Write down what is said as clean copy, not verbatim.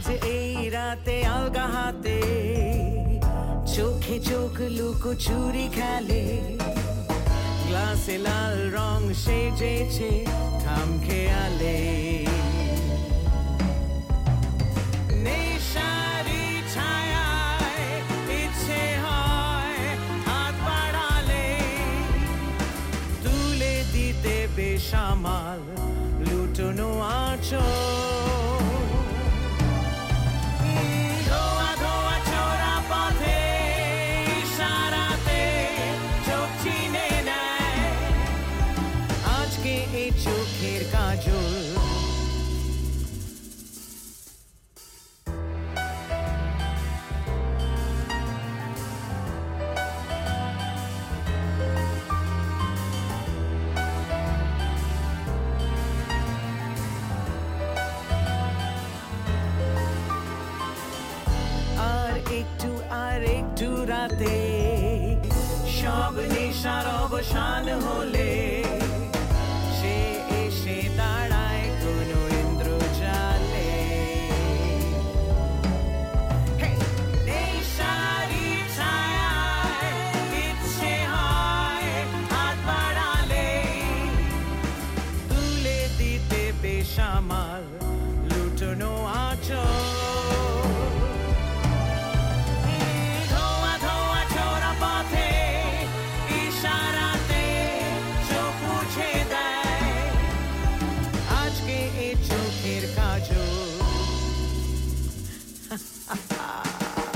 আজ এই রাতে আলগা হাতে চোখে চোখ লুকোচুরি খেলে গ্লাসে লাল রং সেজেছে খাম খেয়ালে নেশারি ছায়ায় ইচ্ছে হয় হাত বাড়ালে তুলে দিতে বেসামাল লুটোনো আঁচল চোখের কাজল আর একটু রাতে সব নেশার অবসান হলে